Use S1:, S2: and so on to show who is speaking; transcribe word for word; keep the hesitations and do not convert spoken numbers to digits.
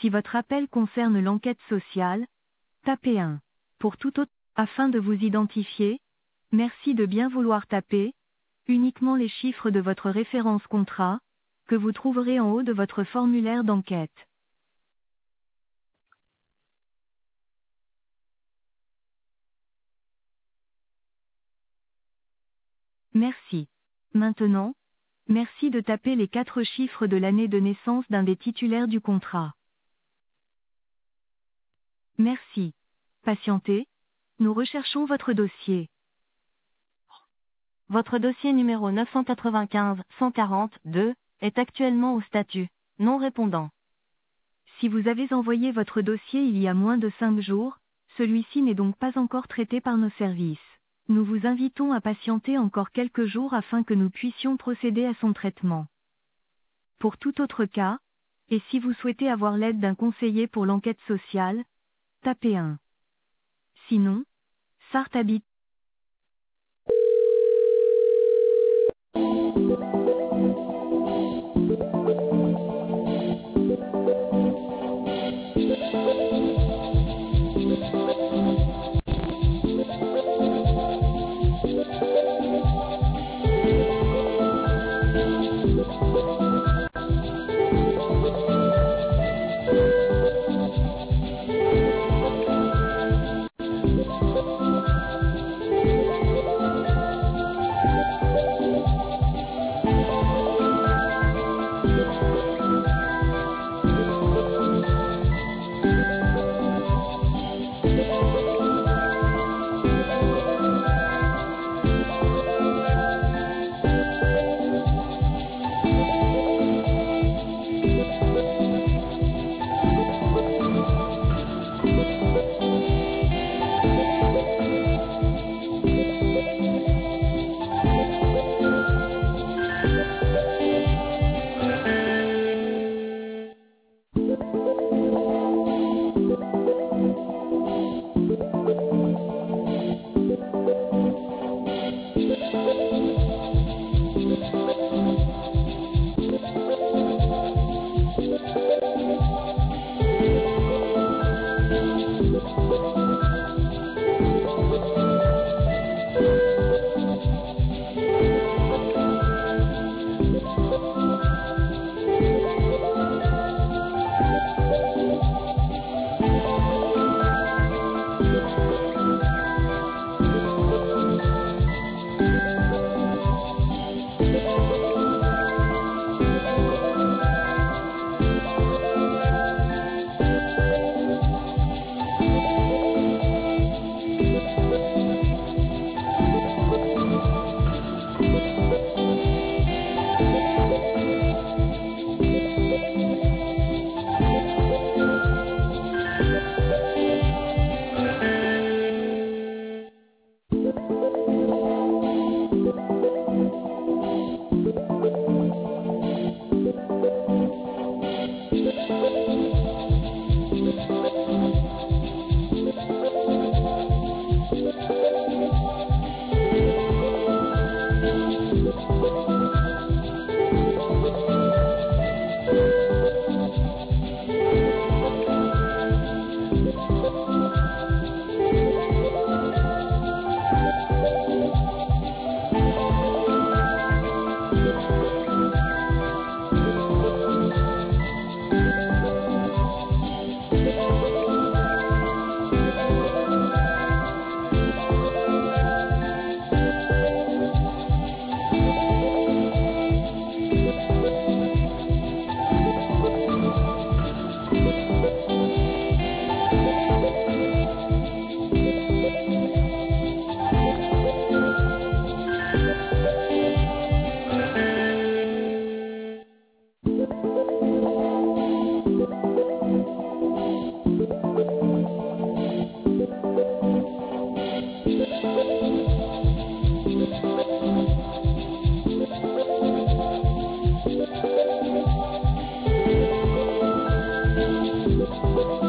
S1: Si votre appel concerne l'enquête sociale, tapez un. Pour tout autre, afin de vous identifier, merci de bien vouloir taper uniquement les chiffres de votre référence contrat, que vous trouverez en haut de votre formulaire d'enquête. Merci. Maintenant, merci de taper les quatre chiffres de l'année de naissance d'un des titulaires du contrat. Merci. Patientez, nous recherchons votre dossier. Votre dossier numéro neuf cent quatre-vingt-quinze cent quarante-deux est actuellement au statut non répondant. Si vous avez envoyé votre dossier il y a moins de cinq jours, celui-ci n'est donc pas encore traité par nos services. Nous vous invitons à patienter encore quelques jours afin que nous puissions procéder à son traitement. Pour tout autre cas, et si vous souhaitez avoir l'aide d'un conseiller pour l'enquête sociale, tapez un. Sinon, Sarthe habite.
S2: Thank you.